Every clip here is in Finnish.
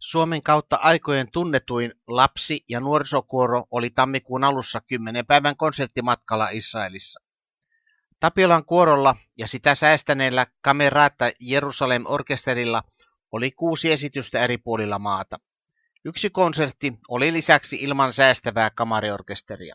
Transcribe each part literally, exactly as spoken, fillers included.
Suomen kautta aikojen tunnetuin lapsi- ja nuorisokuoro oli tammikuun alussa kymmenen päivän konserttimatkalla Israelissa. Tapiolan kuorolla ja sitä säästäneellä Kamerata Jerusalem orkesterilla oli kuusi esitystä eri puolilla maata. Yksi konsertti oli lisäksi ilman säästävää kamariorkesteria.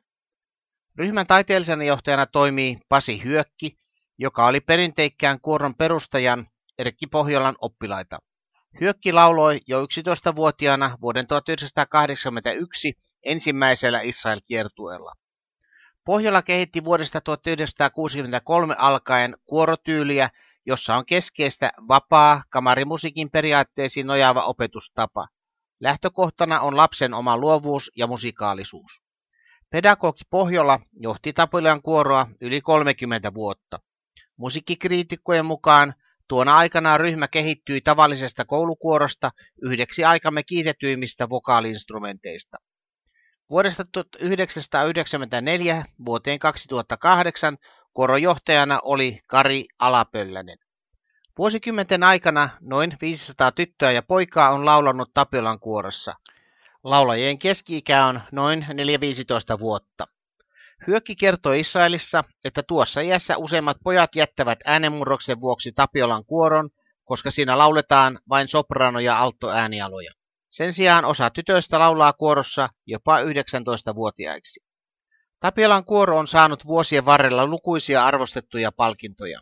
Ryhmän taiteellisena johtajana toimii Pasi Hyökki, joka oli perinteikkään kuoron perustajan Erkki Pohjolan oppilaita. Hyökki lauloi jo yksitoistavuotiaana vuoden tuhatyhdeksänsataakahdeksankymmentäyksi ensimmäisellä Israel-kiertueella. Pohjola kehitti vuodesta tuhatyhdeksänsataakuusikymmentäkolme alkaen kuorotyyliä, jossa on keskeistä vapaa kamarimusiikin periaatteisiin nojaava opetustapa. Lähtökohtana on lapsen oma luovuus ja musikaalisuus. Pedagogi Pohjola johti Tapiolan kuoroa yli kolmekymmentä vuotta. Musiikkikriitikkojen mukaan tuona aikana ryhmä kehittyi tavallisesta koulukuorosta yhdeksi aikamme kiitetyimmistä vokaali-instrumenteista. Vuodesta tuhatyhdeksänsataayhdeksänkymmentäneljä vuoteen kaksituhattakahdeksan kuorojohtajana oli Kari Alapöllänen. Vuosikymmenten aikana noin viisisataa tyttöä ja poikaa on laulanut Tapiolan kuorossa. Laulajien keski-ikä on noin neljä viisitoista vuotta. Hyökki kertoi Israelissa, että tuossa iässä useimmat pojat jättävät äänenmurroksen vuoksi Tapiolan kuoron, koska siinä lauletaan vain soprano- ja alttoäänialoja. Sen sijaan osa tytöistä laulaa kuorossa jopa yhdeksäntoistavuotiaiksi. Tapiolan kuoro on saanut vuosien varrella lukuisia arvostettuja palkintoja.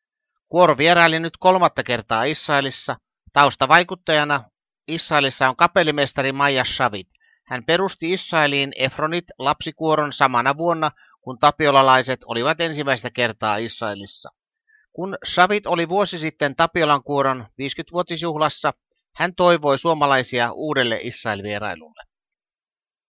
Kuoro vieraili nyt kolmatta kertaa Israelissa. Taustavaikuttajana Israelissa on kapellimestari Maija Shavit. Hän perusti Israeliin Efronit lapsikuoron samana vuonna, kun tapiolalaiset olivat ensimmäistä kertaa Israelissa. Kun Shavit oli vuosi sitten Tapiolan kuoron viisikymmenvuotisjuhlassa, hän toivoi suomalaisia uudelle Israel-vierailulle.